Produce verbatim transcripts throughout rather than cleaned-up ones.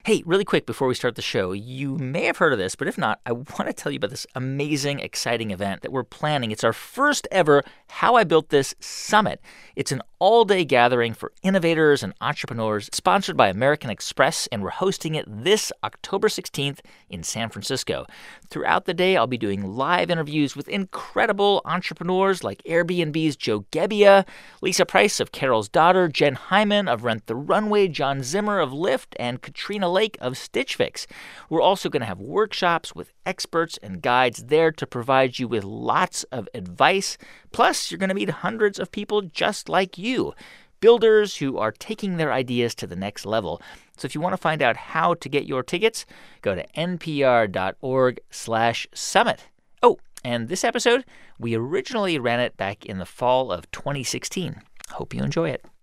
Hey, really quick before we start the show, you may have heard of this, but if not, I want to tell you about this amazing, exciting event that we're planning. It's our first ever How I Built This Summit. It's an all-day gathering for innovators and entrepreneurs sponsored by American Express, and we're hosting it this October sixteenth in San Francisco. Throughout the day, I'll be doing live interviews with incredible entrepreneurs like Airbnb's Joe Gebbia, Lisa Price of Carol's Daughter, Jen Hyman of Rent the Runway, John Zimmer of Lyft, and Katrina Lake of Stitch Fix. We're also going to have workshops with experts and guides there to provide you with lots of advice. Plus, you're going to meet hundreds of people just like you, builders who are taking their ideas to the next level. So if you want to find out how to get your tickets, go to npr.org slash summit. Oh, and this episode, we originally ran it back in the fall of twenty sixteen. Hope you enjoy it.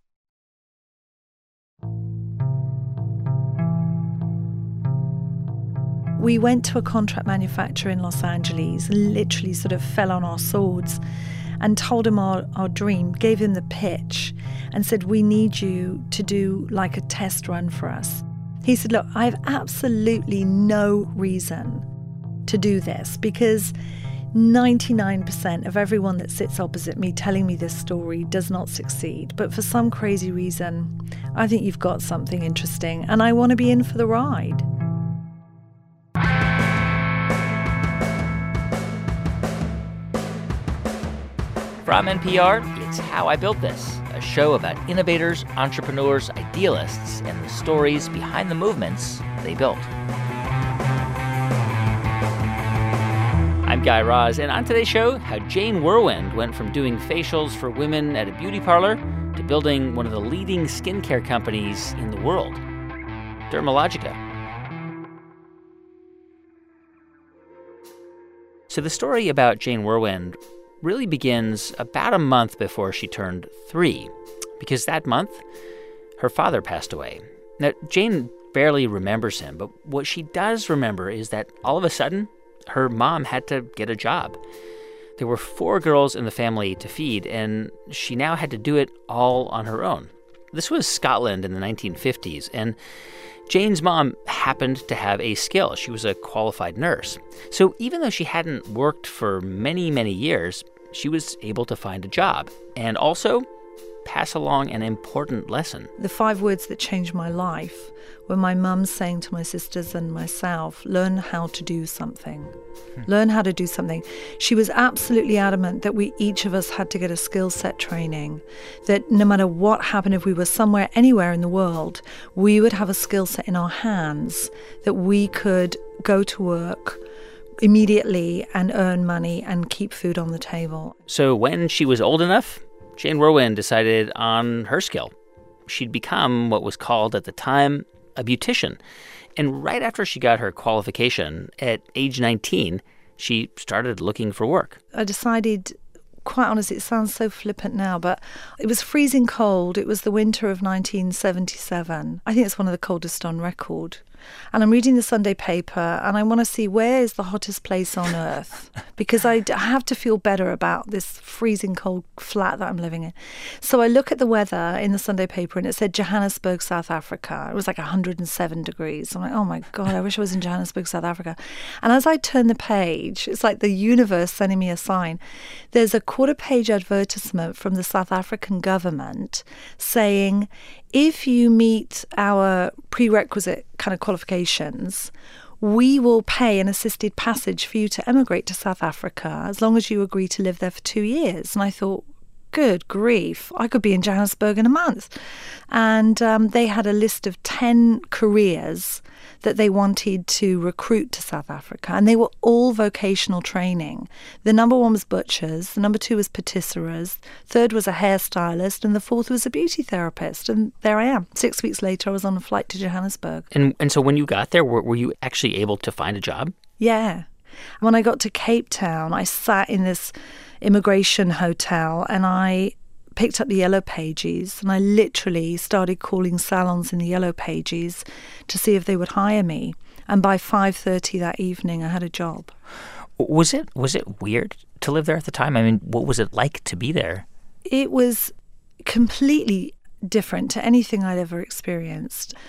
We went to a contract manufacturer in Los Angeles, literally sort of fell on our swords and told him our, our dream, gave him the pitch and said, we need you to do like a test run for us. He said, look, I have absolutely no reason to do this because ninety-nine percent of everyone that sits opposite me telling me this story does not succeed. But for some crazy reason, I think you've got something interesting and I want to be in for the ride. From N P R, it's How I Built This, a show about innovators, entrepreneurs, idealists, and the stories behind the movements they built. I'm Guy Raz, and on today's show, how Jane Whirlwind went from doing facials for women at a beauty parlor to building one of the leading skincare companies in the world, Dermalogica. So the story about Jane Whirlwind really begins about a month before she turned three, because that month, her father passed away. Now, Jane barely remembers him, but what she does remember is that all of a sudden, her mom had to get a job. There were four girls in the family to feed, and she now had to do it all on her own. This was Scotland in the nineteen fifties, and Jane's mom happened to have a skill. She was a qualified nurse. So even though she hadn't worked for many, many years, she was able to find a job and also pass along an important lesson. The five words that changed my life were my mum saying to my sisters and myself, learn how to do something. Hmm. Learn how to do something. She was absolutely adamant that we, each of us, had to get a skill set training, that no matter what happened, if we were somewhere, anywhere in the world, we would have a skill set in our hands that we could go to work immediately and earn money and keep food on the table. So when she was old enough, Jane Whirlwind decided on her skill. She'd become what was called at the time a beautician. And right after she got her qualification, at age nineteen, she started looking for work. I decided, quite honestly, it sounds so flippant now, but it was freezing cold. It was the winter of nineteen seventy-seven. I think it's one of the coldest on record. And I'm reading the Sunday paper and I want to see where is the hottest place on earth, because I have to feel better about this freezing cold flat that I'm living in. So I look at the weather in the Sunday paper and it said Johannesburg, South Africa. It was like one hundred seven degrees. I'm like, oh my God, I wish I was in Johannesburg, South Africa. And as I turn the page, it's like the universe sending me a sign. There's a quarter page advertisement from the South African government saying, if you meet our prerequisite kind of qualifications, we will pay an assisted passage for you to emigrate to South Africa as long as you agree to live there for two years. And I thought, good grief, I could be in Johannesburg in a month. And um, they had a list of ten careers that they wanted to recruit to South Africa. And they were all vocational training. The number one was butchers, the number two was patisseries, third was a hairstylist, and the fourth was a beauty therapist. And there I am. Six weeks later, I was on a flight to Johannesburg. And and so when you got there, were, were you actually able to find a job? Yeah. When I got to Cape Town, I sat in this immigration hotel and I picked up the Yellow Pages and I literally started calling salons in the Yellow Pages to see if they would hire me. And by five thirty that evening, I had a job. Was it was it weird to live there at the time? I mean, what was it like to be there? It was completely different to anything I'd ever experienced.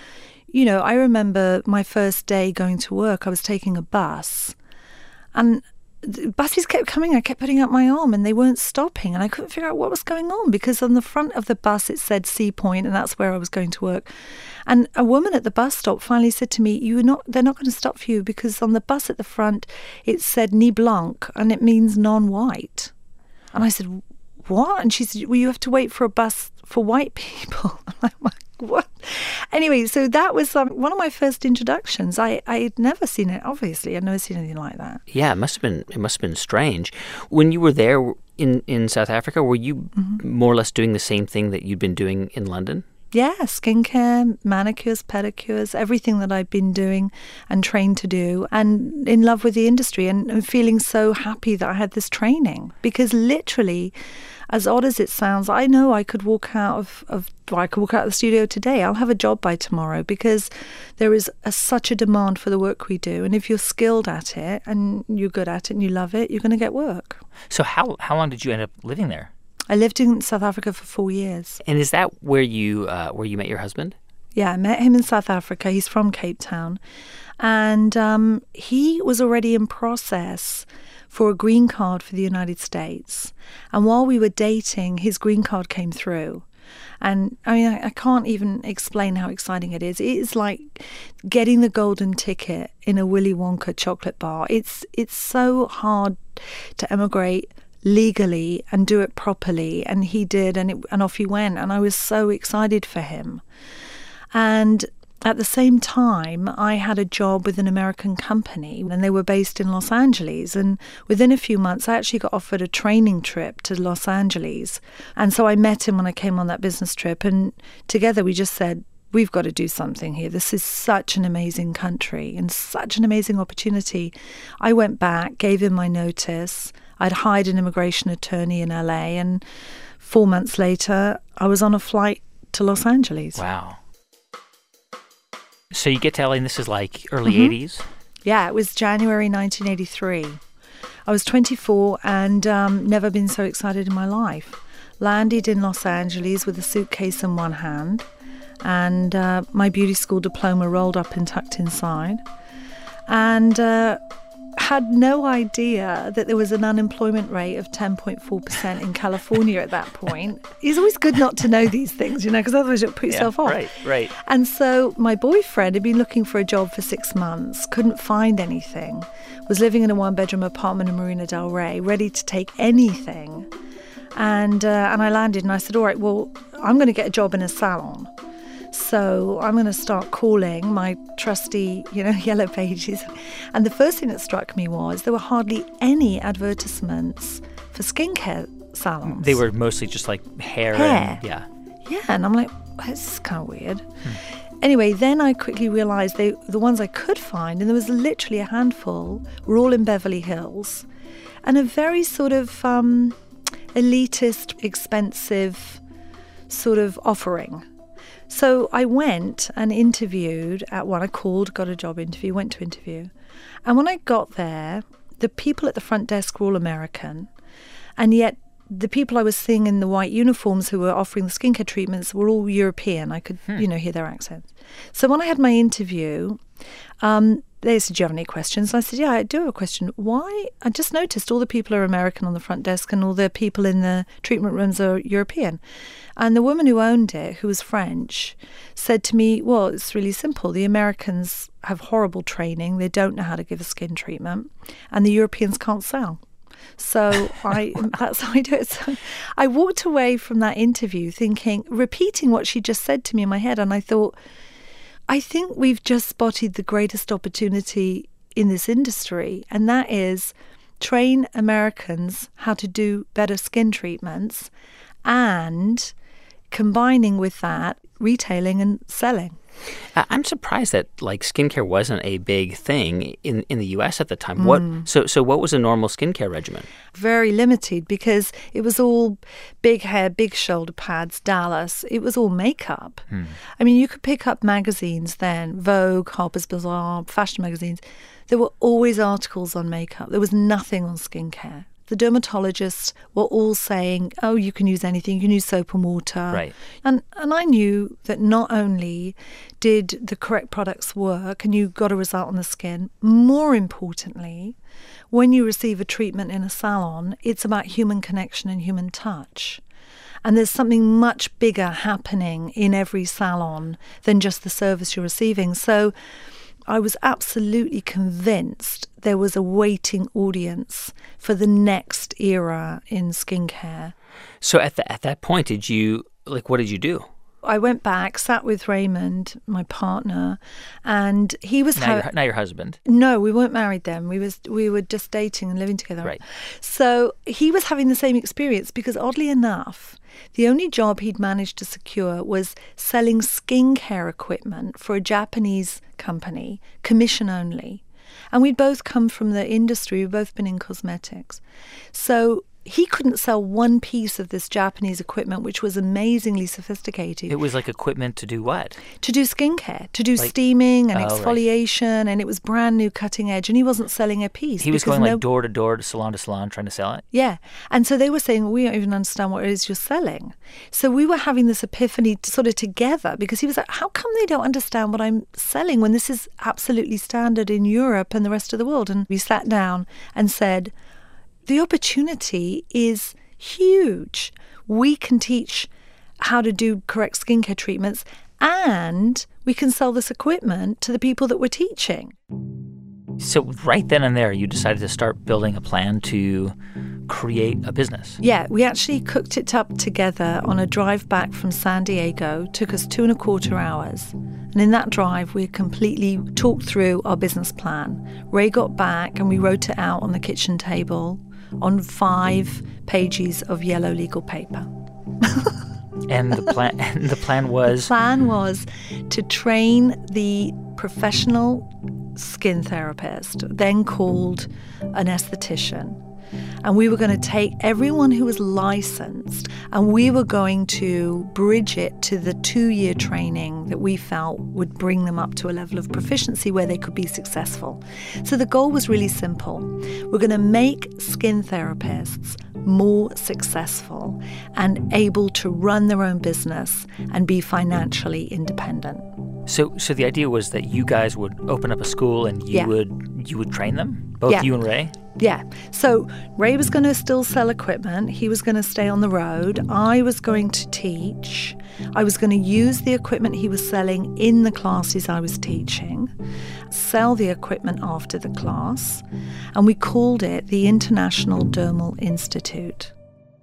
you know, I remember my first day going to work, I was taking a bus and the buses kept coming. I kept putting out my arm and they weren't stopping and I couldn't figure out what was going on because on the front of the bus it said Sea Point and that's where I was going to work. And a woman at the bus stop finally said to me, "You're not, they're not going to stop for you because on the bus at the front it said Ni Blanc and it means non-white." And I said, "What?" And she said, "Well, you have to wait for a bus for white people." I'm like, what? Anyway, so that was um, one of my first introductions. I I had never seen it. Obviously, I'd never seen anything like that. Yeah, it must have been. It must have been strange. When you were there in, in South Africa, were you mm-hmm. more or less doing the same thing that you'd been doing in London? Yeah, skincare, manicures, pedicures, everything that I've been doing and trained to do, and in love with the industry and, and feeling so happy that I had this training. Because literally, as odd as it sounds, I know I could walk out of, of well, I could walk out of the studio today. I'll have a job by tomorrow because there is a, such a demand for the work we do. And if you're skilled at it and you're good at it and you love it, you're going to get work. So how how long did you end up living there? I lived in South Africa for four years. And is that where you uh, where you met your husband? Yeah, I met him in South Africa. He's from Cape Town. And um, he was already in process for a green card for the United States. And while we were dating, his green card came through. And I mean, I, I can't even explain how exciting it is. It is like getting the golden ticket in a Willy Wonka chocolate bar. It's it's so hard to emigrate legally and do it properly, and he did, and it, and off he went, and I was so excited for him. And at the same time, I had a job with an American company, and they were based in Los Angeles, and within a few months I actually got offered a training trip to Los Angeles. And so I met him when I came on that business trip, and together we just said, we've got to do something here. This is such an amazing country and such an amazing opportunity. I went back, gave him my notice. I'd hired an immigration attorney in L A, and four months later, I was on a flight to Los Angeles. Wow. So you get to L A, and this is like early mm-hmm. eighties? Yeah, it was January nineteen eighty-three. I was twenty-four and um, never been so excited in my life. Landed in Los Angeles with a suitcase in one hand and uh, my beauty school diploma rolled up and tucked inside. And uh, had no idea that there was an unemployment rate of ten point four percent in California at that point. It's always good not to know these things, you know, because otherwise you'll put yourself yeah, off. Right, right. And so my boyfriend had been looking for a job for six months, couldn't find anything, was living in a one-bedroom apartment in Marina del Rey, ready to take anything. And, uh, and I landed and I said, all right, well, I'm going to get a job in a salon. So I'm going to start calling my trusty, you know, yellow pages. And the first thing that struck me was there were hardly any advertisements for skincare salons. They were mostly just like hair. Hair. And, yeah. Yeah, and I'm like, well, this is kind of weird. Hmm. Anyway, then I quickly realised they the ones I could find, and there was literally a handful, were all in Beverly Hills. And a very sort of um, elitist, expensive sort of offering. So I went and interviewed at one. I called, got a job interview, went to interview. And when I got there, the people at the front desk were all American. And yet the people I was seeing in the white uniforms who were offering the skincare treatments were all European. I could, hmm. you know, hear their accents. So when I had my interview, um, they said, do you have any questions? And I said, yeah, I do have a question. Why? I just noticed all the people are American on the front desk and all the people in the treatment rooms are European. And the woman who owned it, who was French, said to me, well, it's really simple. The Americans have horrible training. They don't know how to give a skin treatment. And the Europeans can't sell. So I that's how I do it. So I walked away from that interview thinking, repeating what she just said to me in my head. And I thought, I think we've just spotted the greatest opportunity in this industry, and that is train Americans how to do better skin treatments and combining with that retailing and selling. I'm surprised that like skincare wasn't a big thing in, in the U S at the time. Mm. What so so what was a normal skincare regimen? Very limited because it was all big hair, big shoulder pads, Dallas. It was all makeup. Mm. I mean, you could pick up magazines then, Vogue, Harper's Bazaar, fashion magazines. There were always articles on makeup. There was nothing on skincare. the dermatologists were all saying, oh, you can use anything, you can use soap and water. Right. And, and I knew that not only did the correct products work and you got a result on the skin, more importantly, when you receive a treatment in a salon, it's about human connection and human touch. And there's something much bigger happening in every salon than just the service you're receiving. So I was absolutely convinced there was a waiting audience for the next era in skincare. So at, the, at that point, did you, like, what did you do? I went back, sat with Raymond, my partner, and he was... Now, ha- your, now your husband. No, we weren't married then. We was we were just dating and living together. Right. So he was having the same experience because, oddly enough, the only job he'd managed to secure was selling skincare equipment for a Japanese company, commission only. And we'd both come from the industry. We'd both been in cosmetics. So he couldn't sell one piece of this Japanese equipment, which was amazingly sophisticated. It was like equipment to do what? To do skincare, to do Like- steaming and Oh, right. exfoliation, and it was brand new, cutting edge, and he wasn't selling a piece. He was because going no- like door to door, to salon to salon, trying to sell it? Yeah. And so they were saying, we don't even understand what it is you're selling. So we were having this epiphany t- sort of together because he was like, how come they don't understand what I'm selling when this is absolutely standard in Europe and the rest of the world? And we sat down and said, the opportunity is huge. We can teach how to do correct skincare treatments and we can sell this equipment to the people that we're teaching. So right then and there, you decided to start building a plan to create a business. Yeah, we actually cooked it up together on a drive back from San Diego. Took us two and a quarter hours. And in that drive, we completely talked through our business plan. Ray got back and we wrote it out on the kitchen table on five pages of yellow legal paper. And the plan and the plan was The plan was to train the professional skin therapist, then called an esthetician. And we were going to take everyone who was licensed and we were going to bridge it to the two-year training that we felt would bring them up to a level of proficiency where they could be successful. So the goal was really simple. We're going to make skin therapists more successful and able to run their own business and be financially independent. so so the idea was that you guys would open up a school and you Yeah. would you would train them? Both Yeah. you and Ray? Yeah. So Ray was going to still sell equipment. He was going to stay on the road. I was going to teach. I was going to use the equipment he was selling in the classes I was teaching, sell the equipment after the class, and we called it the International Dermal Institute.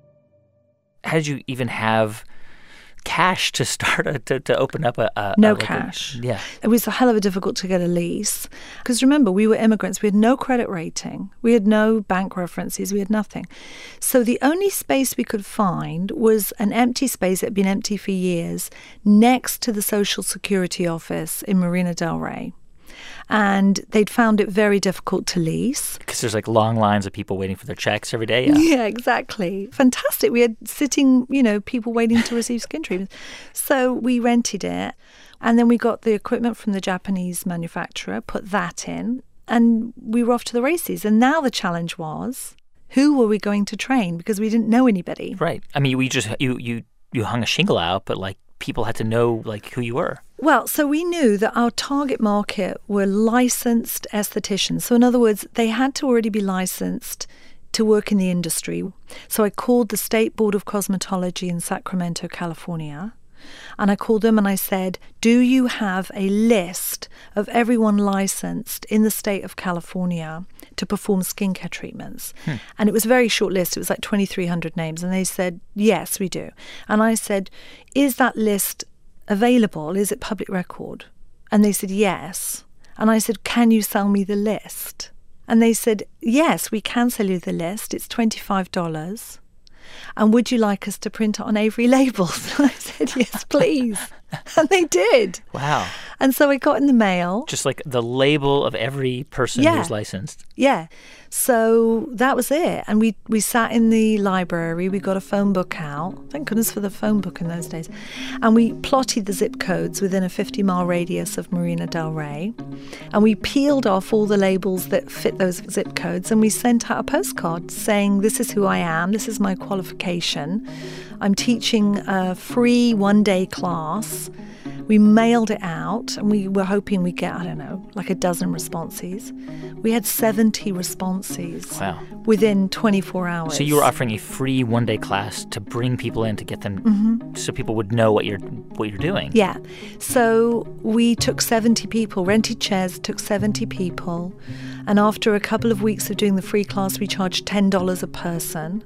How did you even have cash to start a, to, to open up a, a No a, like a- cash. yeah. It was a hell of a difficult to get a lease. Because remember, we were immigrants. We had no credit rating. We had no bank references. We had nothing. So the only space we could find was an empty space that had been empty for years next to the Social Security office in Marina del Rey. And they'd found it very difficult to lease. Because there's like long lines of people waiting for their checks every day. Yeah. Yeah, exactly. Fantastic. We had sitting, you know, people waiting to receive skin treatments. So we rented it. And then we got the equipment from the Japanese manufacturer, put that in, and we were off to the races. And now the challenge was, who were we going to train? Because we didn't know anybody. Right. I mean, we just you you you hung a shingle out, but like people had to know like who you were. Well, so we knew that our target market were licensed estheticians. So in other words, they had to already be licensed to work in the industry. So I called the State Board of Cosmetology in Sacramento, California, and I called them and I said, do you have a list of everyone licensed in the state of California to perform skincare treatments? Hmm. And it was a very short list. It was like twenty-three hundred names. And they said, yes, we do. And I said, is that list available? Is it public record? And they said, yes. And I said, can you sell me the list? And they said, yes, we can sell you the list. It's twenty-five dollars. And would you like us to print it on Avery labels? And I said, yes, please. And they did. Wow. And so I got in the mail. Just like the label of every person Yeah. who's licensed. Yeah. So that was it. And we, we sat in the library. We got a phone book out. Thank goodness for the phone book in those days. And we plotted the zip codes within a fifty-mile radius of Marina del Rey. And we peeled off all the labels that fit those zip codes. And we sent out a postcard saying, this is who I am. This is my qualification. I'm teaching a free one-day class. We mailed it out, and we were hoping we'd get, I don't know, like a dozen responses. We had seventy responses Wow. within twenty-four hours. So you were offering a free one-day class to bring people in to get them, Mm-hmm. so people would know what you're what you're doing. Yeah. So we took seventy people, rented chairs, took seventy people. And after a couple of weeks of doing the free class, we charged ten dollars a person.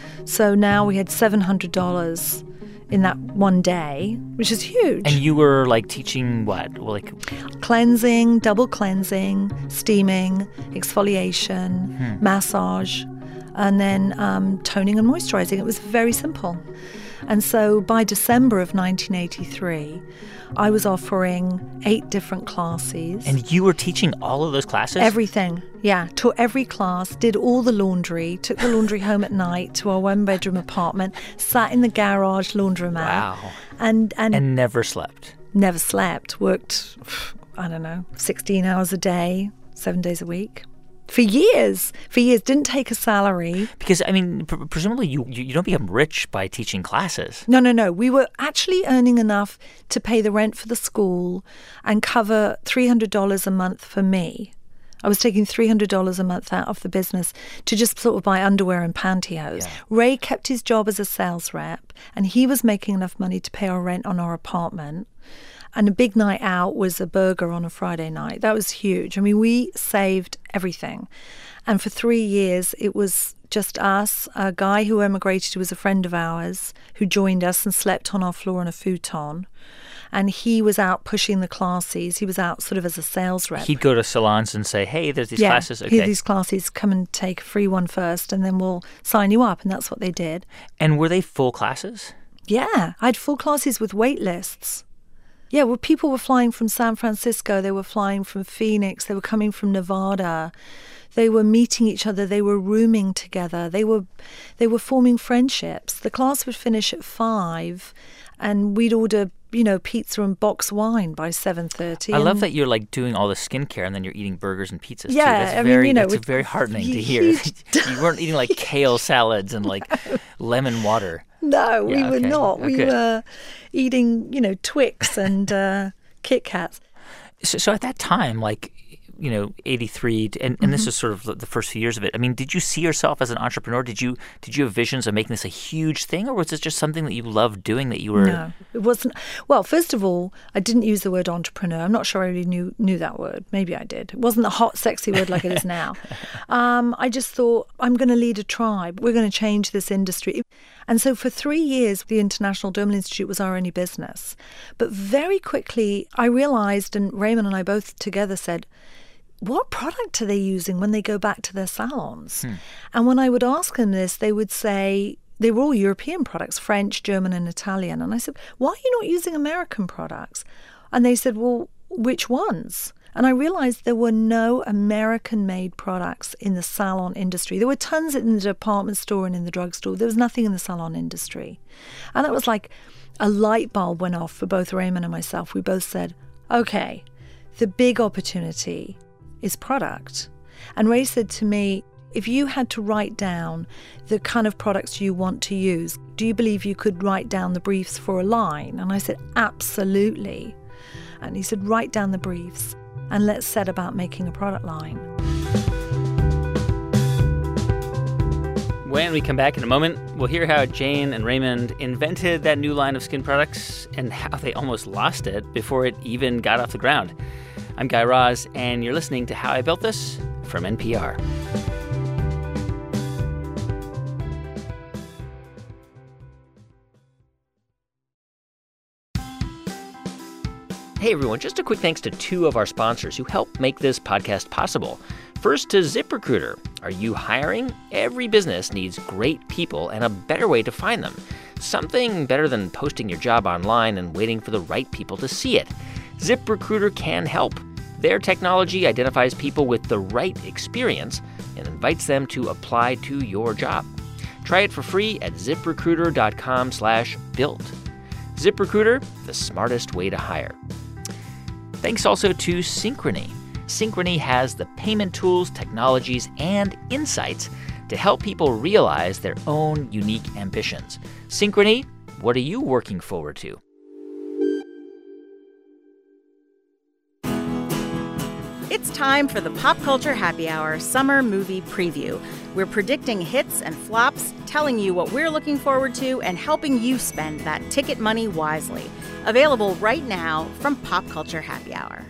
So now we had seven hundred dollars in that one day, which is huge. And you were like teaching what? Well, like Cleansing, double cleansing, steaming, exfoliation, Hmm. massage, and then um, toning and moisturizing. It was very simple. And so by December of nineteen eighty-three, I was offering eight different classes. and you were teaching all of those classes? Everything. Yeah. Taught every class, did all the laundry, took the laundry home at night to our one-bedroom apartment, sat in the garage laundromat. Wow. And, and, And never slept. never slept. Worked, I don't know, sixteen hours a day, seven days a week. For years. For years. Didn't take a salary. Because, I mean, pr- presumably you, you you don't become rich by teaching classes. No, no, no. We were actually earning enough to pay the rent for the school and cover three hundred dollars a month for me. I was taking three hundred dollars a month out of the business to just sort of buy underwear and pantyhose. Yeah. Ray kept his job as a sales rep, and he was making enough money to pay our rent on our apartment. And a big night out was a burger on a Friday night. That was huge. I mean, we saved everything. And for three years, it was just us, a guy who emigrated who was a friend of ours, who joined us and slept on our floor on a futon. And he was out pushing the classes. He was out sort of as a sales rep. He'd go to salons and say, hey, there's these yeah, classes. here Okay. are these classes. Come and take a free one first, and then we'll sign you up. And that's what they did. And were they full classes? Yeah, I had full classes with wait lists. Yeah, well, people were flying from San Francisco. They were flying from Phoenix. They were coming from Nevada. They were meeting each other. They were rooming together. They were, they were forming friendships. The class would finish at five, and we'd order, you know, pizza and box wine by seven thirty. I love that you're like doing all the skincare and then you're eating burgers and pizzas Yeah, too. That's I mean, very, you know, that's with very heartening to huge- hear. You weren't eating like kale salads and like lemon water. No, we Yeah, were okay, not. We okay. were eating, you know, Twix and uh, Kit Kats. So, so at that time, like, you know, eighty-three, and, and Mm-hmm. this is sort of the, the first few years of it. I mean, did you see yourself as an entrepreneur? Did you did you have visions of making this a huge thing, or was this just something that you loved doing that you were? No, it wasn't. Well, first of all, I didn't use the word entrepreneur. I'm not sure I really knew knew that word. Maybe I did. It wasn't a hot, sexy word like it is now. Um, I just thought, I'm going to lead a tribe. We're going to change this industry. And so for three years, the International Dermal Institute was our only business. But very quickly, I realized, and Raymond and I both together said, what product are they using when they go back to their salons? Hmm. And when I would ask them this, they would say they were all European products, French, German, and Italian. And I said, why are you not using American products? And they said, well, which ones? And I realized there were no American-made products in the salon industry. There were tons in the department store and in the drugstore. There was nothing in the salon industry. And that was like a light bulb went off for both Raymond and myself. We both said, okay, the big opportunity is product. And Ray said to me, if you had to write down the kind of products you want to use, do you believe you could write down the briefs for a line? And I said, absolutely. And he said, write down the briefs and let's set about making a product line. When we come back in a moment, we'll hear how Jane and Raymond invented that new line of skin products and how they almost lost it before it even got off the ground. I'm Guy Raz, and you're listening to How I Built This from N P R. Hey everyone, just a quick thanks to two of our sponsors who help make this podcast possible. First, to ZipRecruiter. Are you hiring? Every business needs great people and a better way to find them. something better than posting your job online and waiting for the right people to see it. ZipRecruiter can help. Their technology identifies people with the right experience and invites them to apply to your job. Try it for free at ziprecruiter.com slash built. ZipRecruiter, the smartest way to hire. Thanks also to Synchrony. Synchrony has the payment tools, technologies, and insights to help people realize their own unique ambitions. Synchrony, what are you working forward to? It's time for the Pop Culture Happy Hour Summer Movie Preview. We're predicting hits and flops, telling you what we're looking forward to, and helping you spend that ticket money wisely. Available right now from Pop Culture Happy Hour.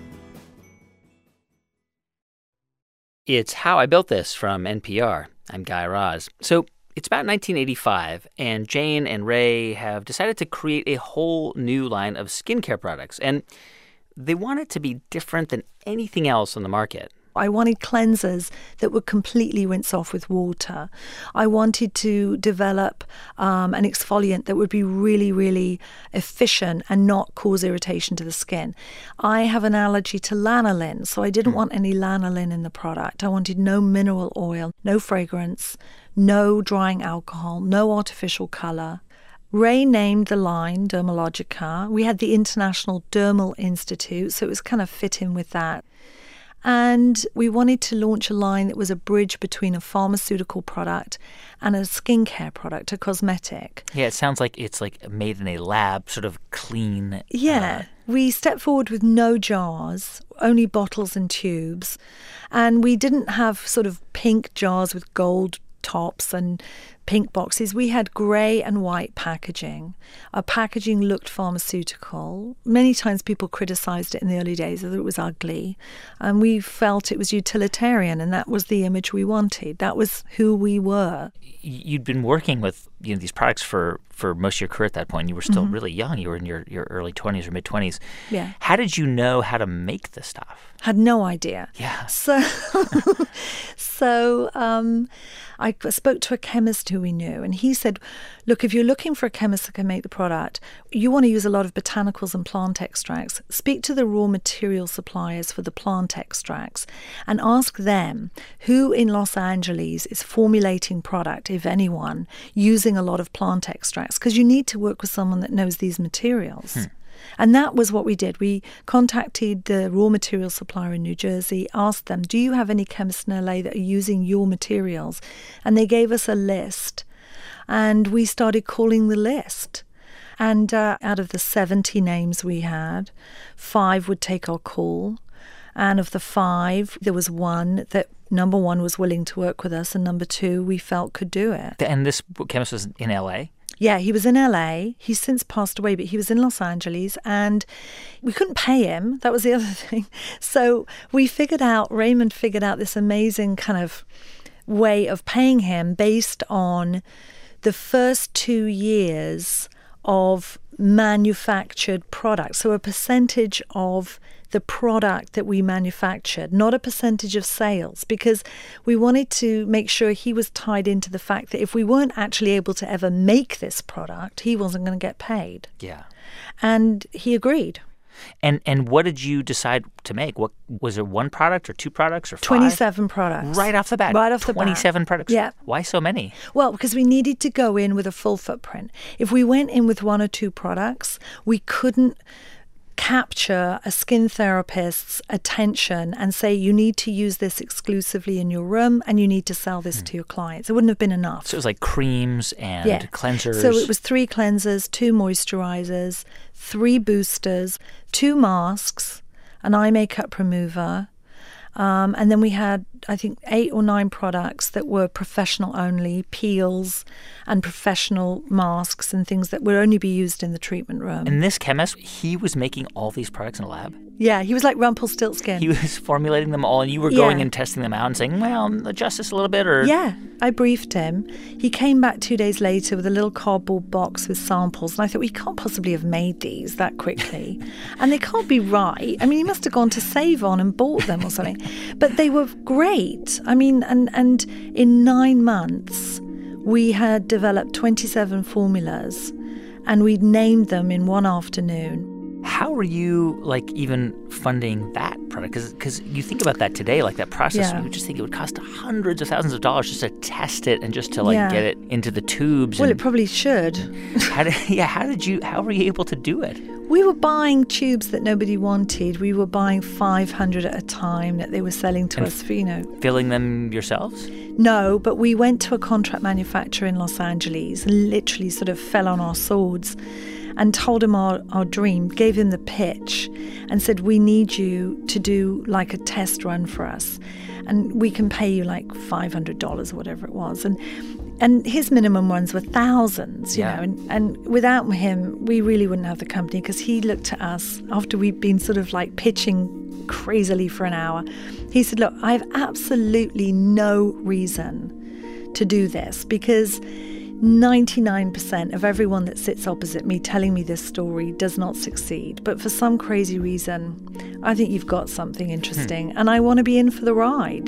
It's How I Built This from N P R. I'm Guy Raz. So it's about nineteen eighty-five, and Jane and Ray have decided to create a whole new line of skincare products. And they want it to be different than anything else on the market. I wanted cleansers that would completely rinse off with water. I wanted to develop um, an exfoliant that would be really, really efficient and not cause irritation to the skin. I have an allergy to lanolin, so I didn't mm. want any lanolin in the product. I wanted no mineral oil, no fragrance, no drying alcohol, no artificial color. Ray named the line Dermalogica. We had the International Dermal Institute, so it was kind of fit in with that. And we wanted to launch a line that was a bridge between a pharmaceutical product and a skincare product, a cosmetic. Yeah, it sounds like it's like made in a lab, sort of clean. Yeah. Uh... We stepped forward with no jars, only bottles and tubes. And we didn't have sort of pink jars with gold tops and pink boxes. We had grey and white packaging. Our packaging looked pharmaceutical. Many times people criticised it in the early days that it was ugly. And we felt it was utilitarian, and that was the image we wanted. That was who we were. You'd been working with you know these products for, for most of your career at that point. You were still mm-hmm. really young. You were in your, your early twenties or mid-twenties. Yeah. How did you know how to make this stuff? Had no idea. Yeah. So, so um, I spoke to a chemist who we knew, and he said, look, if you're looking for a chemist that can make the product, you want to use a lot of botanicals and plant extracts. Speak to the raw material suppliers for the plant extracts and ask them who in Los Angeles is formulating product, if anyone, using a lot of plant extracts, because you need to work with someone that knows these materials. Hmm. And that was what we did. We contacted the raw material supplier in New Jersey, asked them, do you have any chemists in L A that are using your materials? And they gave us a list. And we started calling the list. And uh, out of the seventy names we had, five would take our call. And of the five, there was one that, number one, was willing to work with us, and number two, we felt could do it. And this chemist was in L A? Yeah, he was in L A. He's since passed away, but he was in Los Angeles, and we couldn't pay him. That was the other thing. So we figured out, Raymond figured out this amazing kind of way of paying him based on the first two years of manufactured products. So a percentage of the product that we manufactured, not a percentage of sales, because we wanted to make sure he was tied into the fact that if we weren't actually able to ever make this product, he wasn't going to get paid. Yeah. And he agreed. And and what did you decide to make? What was it, one product or two products or five? twenty-seven products. Right off the bat? Right off the bat. twenty-seven products? Yeah. Why so many? Well, because we needed to go in with a full footprint. If we went in with one or two products, we couldn't capture a skin therapist's attention and say, you need to use this exclusively in your room and you need to sell this mm. to your clients. It wouldn't have been enough. So it was like creams and yeah. cleansers. So it was three cleansers, two moisturizers, three boosters, two masks, an eye makeup remover, um, and then we had, I think, eight or nine products that were professional only, peels and professional masks and things that would only be used in the treatment room. And this chemist, he was making all these products in a lab? Yeah, he was like Rumpelstiltskin. He was formulating them all, and you were going yeah. and testing them out and saying, well, adjust this a little bit, or... Yeah, I briefed him. He came back two days later with a little cardboard box with samples, and I thought, we can't possibly have made these that quickly. And they can't be right. I mean, he must have gone to Save On and bought them or something. But they were great. I mean, and, and in nine months, we had developed twenty-seven formulas And we named them in one afternoon. How are you, like, even funding that product? Because you think about that today, like that process, Yeah. you would just think it would cost hundreds of thousands of dollars just to test it and just to, like, Yeah. get it into the tubes. Well, and it probably should. how did, yeah, how did you, how were you able to do it? We were buying tubes that nobody wanted. We were buying five hundred at a time that they were selling to And us for, you know. Filling them yourselves? No, but we went to a contract manufacturer in Los Angeles and literally sort of fell on our swords and told him our, our dream, gave him the pitch and said, we need you to do like a test run for us. And we can pay you like five hundred dollars or whatever it was. And and his minimum ones were thousands, you Yeah. know. And, and without him, we really wouldn't have the company because he looked at us after we'd been sort of like pitching crazily for an hour. He said, look, I have absolutely no reason to do this because ninety-nine percent of everyone that sits opposite me telling me this story does not succeed. But for some crazy reason, I think you've got something interesting, Hmm. and I want to be in for the ride.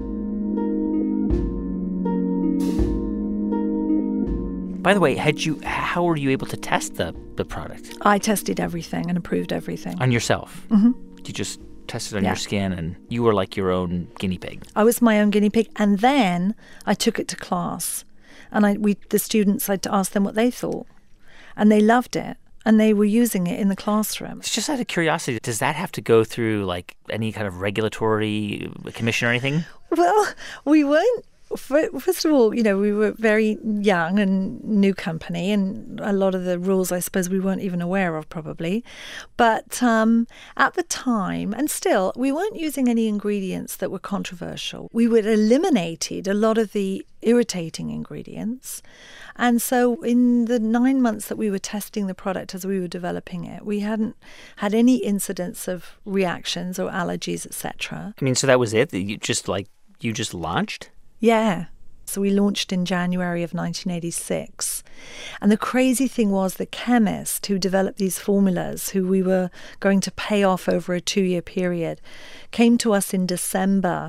By the way, had you, how were you able to test the, the product? I tested everything and approved everything. On yourself? Mm-hmm. You just tested on Yeah. your skin and you were like your own guinea pig. I was my own guinea pig, and then I took it to class. And I, we, the students, I'd ask them what they thought. And they loved it. And they were using it in the classroom. It's just out of curiosity, does that have to go through like any kind of regulatory commission or anything? Well, we weren't. First of all, you know, we were very young and new company, and a lot of the rules, I suppose, we weren't even aware of probably. But um, at the time, and still, we weren't using any ingredients that were controversial. We would eliminated a lot of the irritating ingredients. And so in the nine months that we were testing the product as we were developing it, we hadn't had any incidents of reactions or allergies, et cetera. I mean, so that was it? You just like, you just launched? Yeah. So we launched in January of nineteen eighty-six. And the crazy thing was the chemist who developed these formulas, who we were going to pay off over a two-year period, came to us in December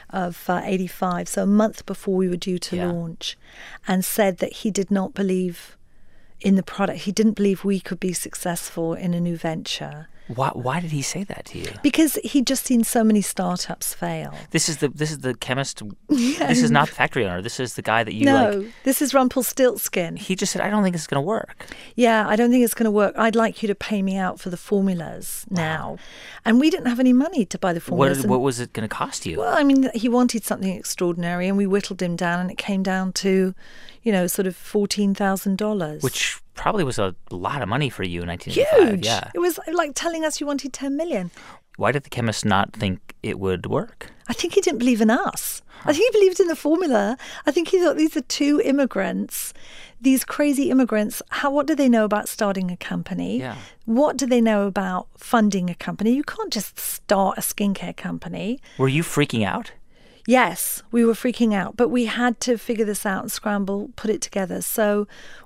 of uh, eighty-five, so a month before we were due to Yeah. launch, and said that he did not believe in the product. He didn't believe we could be successful in a new venture. Why, why did he say that to you? Because he'd just seen so many startups fail. This is the this is the chemist. This is not the factory owner. This is the guy that you no, like. this is Rumpelstiltskin. He just said, I don't think it's going to work. Yeah, I don't think it's going to work. I'd like you to pay me out for the formulas now. And we didn't have any money to buy the What, formulas. what was it going to cost you? Well, I mean, he wanted something extraordinary, and we whittled him down, and it came down to, you know, sort of fourteen thousand dollars. Which probably was a lot of money for you in nineteen eighty-five. Huge. Yeah. It was like telling us you wanted ten million. Why did the chemist not think it would work? I think he didn't believe in us. I think he believed in the formula. I think he thought these are two immigrants, these crazy immigrants. How? What do they know about starting a company? Yeah. What do they know about funding a company? You can't just start a skincare company. Were you freaking out? Yes, we were freaking out, but we had to figure this out and scramble, put it together. So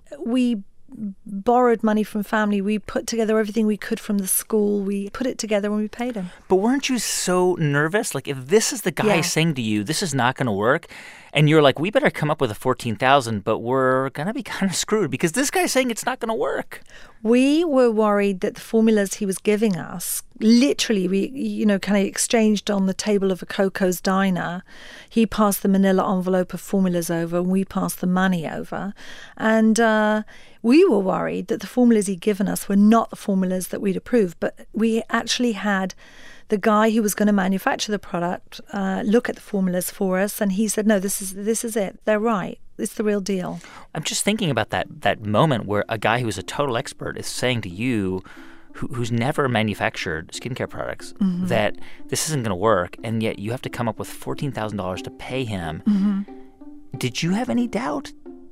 we borrowed money from family. We put together everything we could from the school. We put it together and we paid him. But weren't you so nervous? Like, if this is the guy Yeah. saying to you, this is not going to work, and you're like, we better come up with a fourteen thousand, but we're going to be kind of screwed because this guy's saying it's not going to work. We were worried that the formulas he was giving us, literally, we, you know, kind of exchanged on the table of a Coco's diner. He passed the manila envelope of formulas over and we passed the money over. And uh, we were worried that the formulas he'd given us were not the formulas that we'd approved, but we actually had the guy who was going to manufacture the product uh, look at the formulas for us, and he said, no, this is this is it. They're right. It's the real deal. I'm just thinking about that that moment where a guy who's a total expert is saying to you, who, who's never manufactured skincare products, Mm-hmm. that this isn't going to work, and yet you have to come up with fourteen thousand dollars to pay him. Mm-hmm. Did you have any doubt?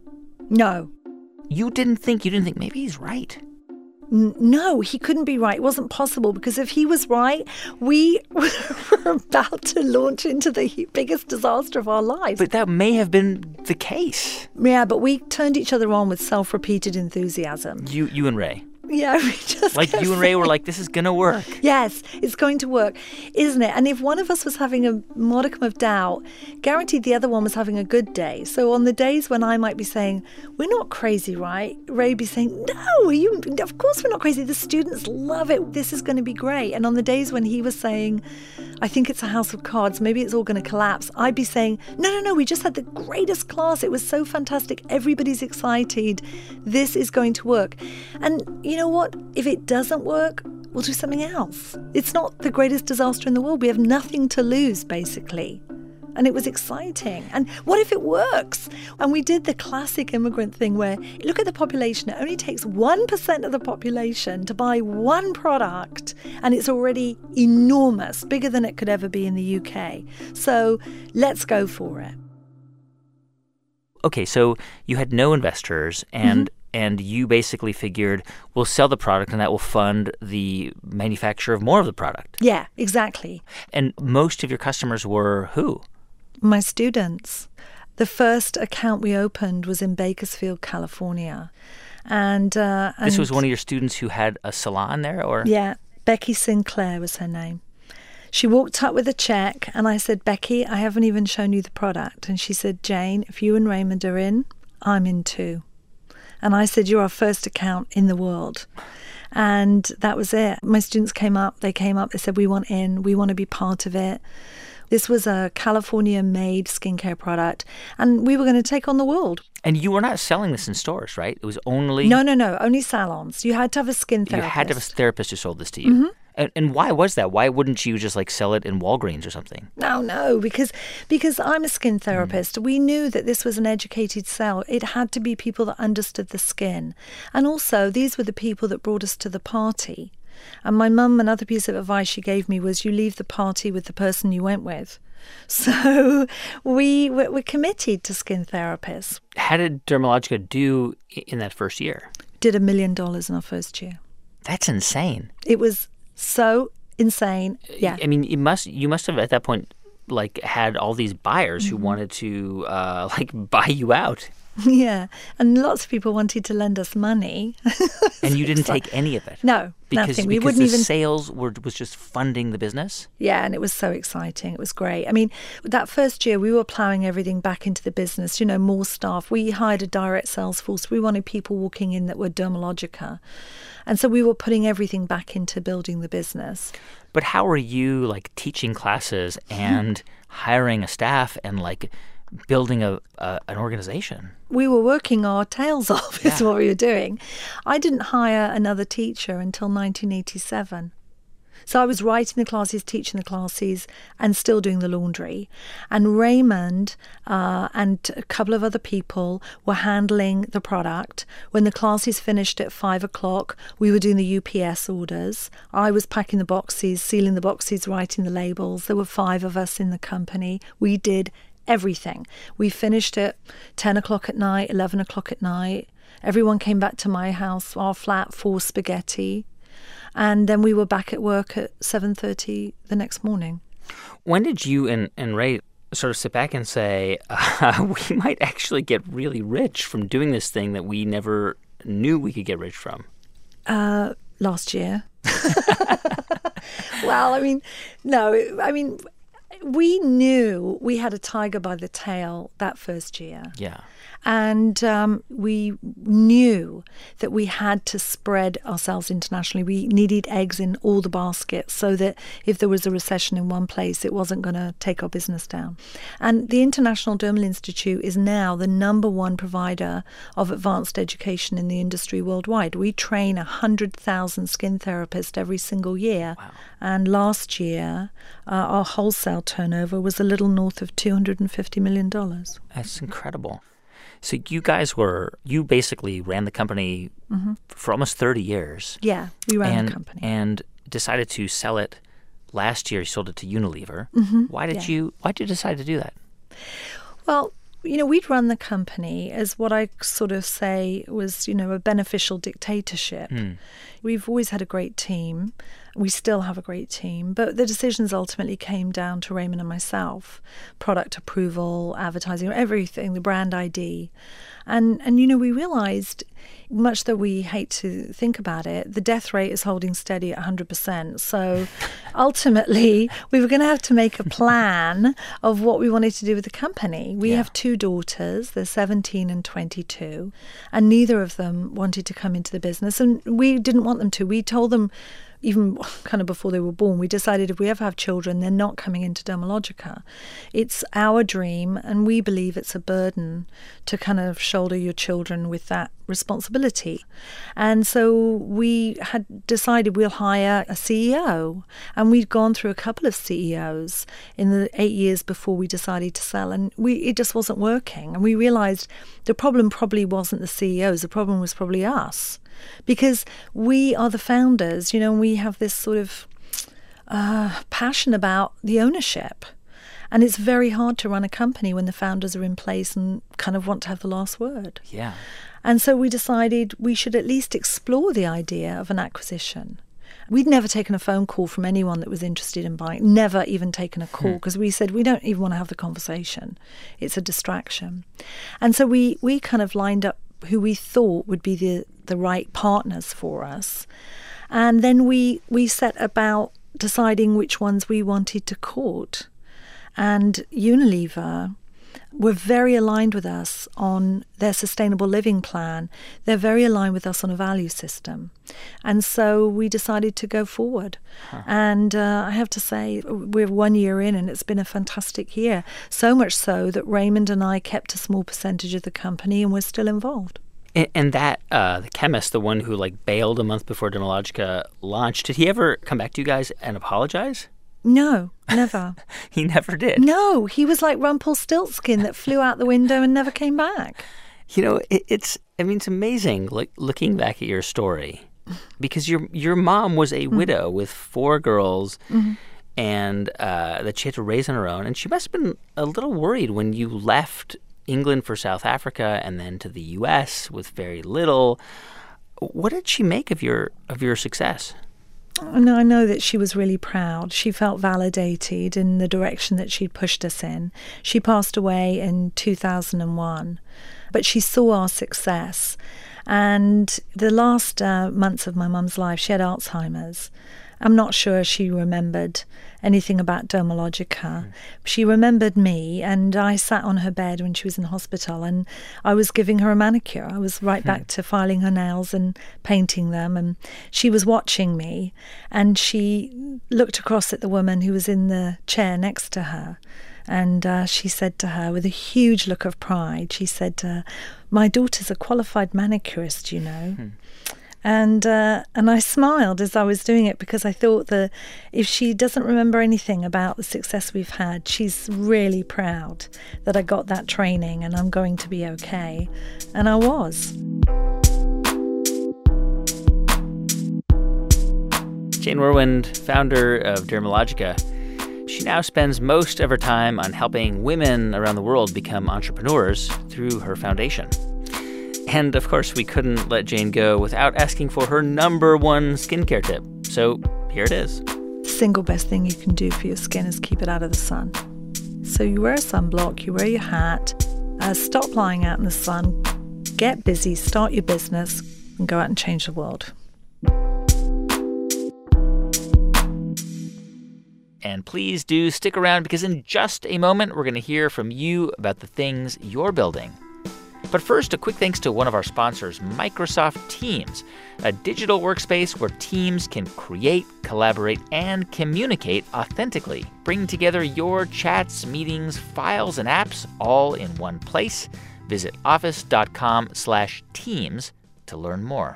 No. You didn't think, you didn't think maybe he's right. N- No, he couldn't be right. It wasn't possible, because if he was right, we were about to launch into the biggest disaster of our lives. But that may have been the case. yeah, but we turned each other on with self-repeated enthusiasm. You you and Ray. Yeah, we just Like kept you and Ray were saying, like, this is going to work. yes, it's going to work, isn't it? And if one of us was having a modicum of doubt, guaranteed the other one was having a good day. So on the days when I might be saying, we're not crazy, right? Ray would be saying, no, are you, of course we're not crazy. The students love it. This is going to be great. And on the days when he was saying, I think it's a house of cards, maybe it's all going to collapse, I'd be saying, no, no, no, we just had the greatest class. It was so fantastic. Everybody's excited. This is going to work. And you know what? If it doesn't work, we'll do something else. It's not the greatest disaster in the world. We have nothing to lose, basically. And it was exciting. And what if it works? And we did the classic immigrant thing where, look at the population. It only takes one percent of the population to buy one product, and it's already enormous, bigger than it could ever be in the U K. So let's go for it. Okay, so you had no investors, and mm-hmm. and you basically figured, we'll sell the product and that will fund the manufacture of more of the product. Yeah, exactly. And most of your customers were who? My students. The first account we opened was in Bakersfield, California. And, uh, and this was one of your students who had a salon there, or? Yeah, Becky Sinclair was her name. She walked up with a check, and I said, Becky, I haven't even shown you the product. And she said, Jane, if you and Raymond are in, I'm in too. And I said, you're our first account in the world. And that was it. My students came up, they came up, they said, we want in, we want to be part of it. This was a California-made skincare product, and we were going to take on the world. And you were not selling this in stores, right? It was only... No, no, no, only salons. You had to have a skin therapist. You had to have a therapist who sold this to you. Mm-hmm. And, and why was that? Why wouldn't you just like sell it in Walgreens or something? No, no, because because I'm a skin therapist. Mm. We knew that this was an educated sell. It had to be people that understood the skin. And also, these were the people that brought us to the party. And my mum, another piece of advice she gave me was, you leave the party with the person you went with. So we were committed to skin therapists. How did Dermalogica do in that first year? Did a million dollars in our first year. That's insane. It was so insane. Yeah. I mean, you must you must have at that point like had all these buyers mm-hmm. who wanted to uh, like buy you out. Yeah, and lots of people wanted to lend us money. And you didn't take any of it? No, because, nothing. We because wouldn't the even... sales were was just funding the business? Yeah, and it was so exciting. It was great. I mean, that first year, we were plowing everything back into the business, you know, more staff. We hired a direct sales force. We wanted people walking in that were Dermalogica. And so we were putting everything back into building the business. But how are you, like, teaching classes and hiring a staff and, like, building a, a an organization? We were working our tails off is yeah. what we were doing. I didn't hire another teacher until nineteen eighty-seven. So I was writing the classes, teaching the classes, and still doing the laundry. And Raymond uh, and a couple of other people were handling the product. When the classes finished at five o'clock, we were doing the U P S orders. I was packing the boxes, sealing the boxes, writing the labels. There were five of us in the company. We did everything. We finished at ten o'clock at night, eleven o'clock at night. Everyone came back to my house, our flat, for spaghetti. And then we were back at work at seven thirty the next morning. When did you and, and Ray sort of sit back and say, uh, we might actually get really rich from doing this thing that we never knew we could get rich from? Uh, last year. Well, I mean, no, I mean... we knew we had a tiger by the tail that first year. Yeah. And um, we knew that we had to spread ourselves internationally. We needed eggs in all the baskets so that if there was a recession in one place, it wasn't going to take our business down. And the International Dermal Institute is now the number one provider of advanced education in the industry worldwide. We train one hundred thousand skin therapists every single year. Wow. And last year, uh, our wholesale turnover was a little north of two hundred fifty million dollars. That's incredible. So you guys were, you basically ran the company mm-hmm. for almost thirty years. Yeah, we ran and, the company. And decided to sell it last year. You sold it to Unilever. Mm-hmm. Why did yeah. you, why did you decide to do that? Well, you know, we'd run the company as what I sort of say was, you know, a beneficial dictatorship. Mm. We've always had a great team. We still have a great team, but the decisions ultimately came down to Raymond and myself. Product approval, advertising, everything, the brand I D. And, and you know, we realized, much though we hate to think about it, the death rate is holding steady at one hundred percent. So ultimately, we were going to have to make a plan of what we wanted to do with the company. We Yeah. have two daughters. They're seventeen and twenty-two. And neither of them wanted to come into the business. And we didn't want them to. We told them, even kind of before they were born, we decided if we ever have children, they're not coming into Dermalogica. It's our dream, and we believe it's a burden to kind of shoulder your children with that responsibility. And so we had decided we'll hire a C E O, and we'd gone through a couple of C E Os in the eight years before we decided to sell, and we it just wasn't working. And we realized the problem probably wasn't the C E Os, the problem was probably us. Because we are the founders, you know, and we have this sort of uh, passion about the ownership. And it's very hard to run a company when the founders are in place and kind of want to have the last word. Yeah. And so we decided we should at least explore the idea of an acquisition. We'd never taken a phone call from anyone that was interested in buying, never even taken a call, because we said we don't even want to have the conversation. It's a distraction. And so we, we kind of lined up who we thought would be the, the right partners for us. And then we, we set about deciding which ones we wanted to court. And Unilever were very aligned with us on their sustainable living plan. They're very aligned with us on a value system. And so we decided to go forward. Huh. And uh, I have to say, we're one year in and it's been a fantastic year. So much so that Raymond and I kept a small percentage of the company and we're still involved. And, and that, uh, the chemist, the one who like bailed a month before Dermalogica launched, did he ever come back to you guys and apologize? No, never. He never did. No, he was like Rumpelstiltskin that flew out the window and never came back. You know, it, it's, I mean, it's amazing like, looking back at your story, because your your mom was a mm-hmm. widow with four girls mm-hmm. and uh, that she had to raise on her own. And she must have been a little worried when you left England for South Africa and then to the U S with very little. What did she make of your of your success? And I know that she was really proud. She felt validated in the direction that she'd pushed us in. She passed away in two thousand one, but she saw our success. And the last uh, months of my mum's life, she had Alzheimer's. I'm not sure she remembered anything about Dermalogica. Mm. She remembered me, and I sat on her bed when she was in hospital, and I was giving her a manicure. I was right mm. back to filing her nails and painting them, and she was watching me, and she looked across at the woman who was in the chair next to her, and uh, she said to her, with a huge look of pride, she said to her, "My daughter's a qualified manicurist, you know." Mm. And uh, and I smiled as I was doing it, because I thought that if she doesn't remember anything about the success we've had, she's really proud that I got that training and I'm going to be okay. And I was. Jane Warwind, founder of Dermalogica. She now spends most of her time on helping women around the world become entrepreneurs through her foundation. And, of course, we couldn't let Jane go without asking for her number one skincare tip. So here it is. The single best thing you can do for your skin is keep it out of the sun. So you wear a sunblock, you wear your hat, uh, stop lying out in the sun, get busy, start your business, and go out and change the world. And please do stick around, because in just a moment, we're going to hear from you about the things you're building. But first, a quick thanks to one of our sponsors, Microsoft Teams, a digital workspace where teams can create, collaborate, and communicate authentically. Bring together your chats, meetings, files, and apps all in one place. Visit office.com slash teams to learn more.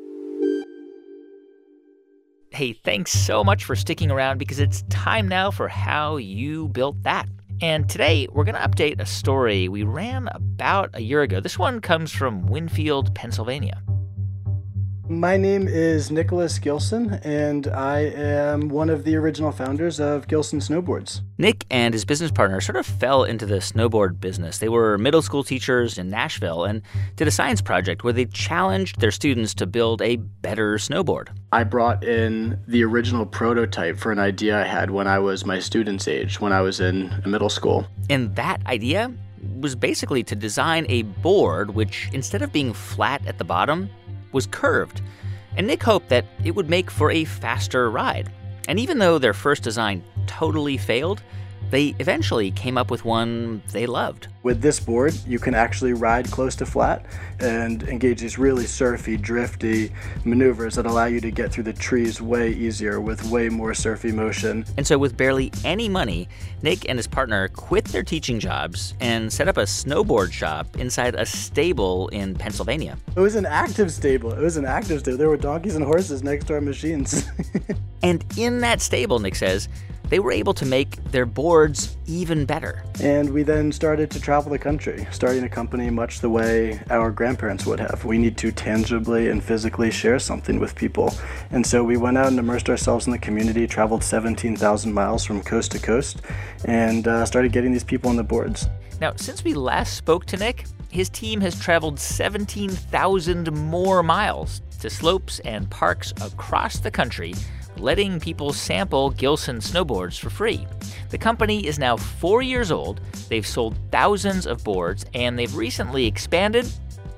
Hey, thanks so much for sticking around, because it's time now for How You Built That. And today, we're going to update a story we ran about a year ago. This one comes from Winfield, Pennsylvania. My name is Nicholas Gilson, and I am one of the original founders of Gilson Snowboards. Nick and his business partner sort of fell into the snowboard business. They were middle school teachers in Nashville and did a science project where they challenged their students to build a better snowboard. I brought in the original prototype for an idea I had when I was my student's age, when I was in middle school. And that idea was basically to design a board which, instead of being flat at the bottom, was curved. And Nick hoped that it would make for a faster ride. And even though their first design totally failed, they eventually came up with one they loved. With this board, you can actually ride close to flat and engage these really surfy, drifty maneuvers that allow you to get through the trees way easier with way more surfy motion. And so with barely any money, Nick and his partner quit their teaching jobs and set up a snowboard shop inside a stable in Pennsylvania. It was an active stable. It was an active stable. There were donkeys and horses next to our machines. And in that stable, Nick says, they were able to make their boards even better. And we then started to travel the country, starting a company much the way our grandparents would have. We need to tangibly and physically share something with people. And so we went out and immersed ourselves in the community, traveled seventeen thousand miles from coast to coast, and uh, started getting these people on the boards. Now, since we last spoke to Nick, his team has traveled seventeen thousand more miles to slopes and parks across the country, letting people sample Gilson snowboards for free. The company is now four years old, they've sold thousands of boards, and they've recently expanded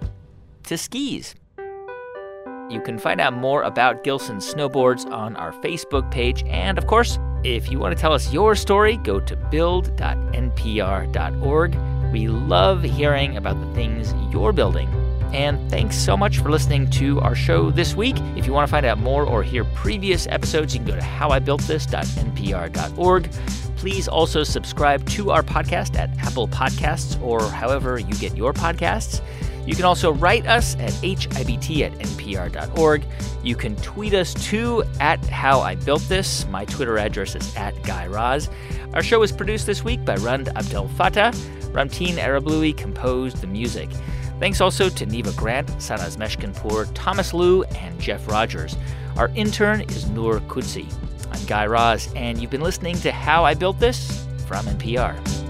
to skis. You can find out more about Gilson snowboards on our Facebook page, and of course, if you want to tell us your story, go to build dot n p r dot org. We love hearing about the things you're building. And thanks so much for listening to our show this week. If you want to find out more or hear previous episodes, you can go to how I built this dot n p r dot org. Please also subscribe to our podcast at Apple Podcasts or however you get your podcasts. You can also write us at h i b t at n p r dot org. You can tweet us too at How I Built This. My Twitter address is at Guy Raz. Our show was produced this week by Rund Abdel Fattah. Ramteen Arablouei composed the music. Thanks also to Neva Grant, Sanaz Meshkinpour, Thomas Liu, and Jeff Rogers. Our intern is Noor Kudsi. I'm Guy Raz, and you've been listening to How I Built This from N P R.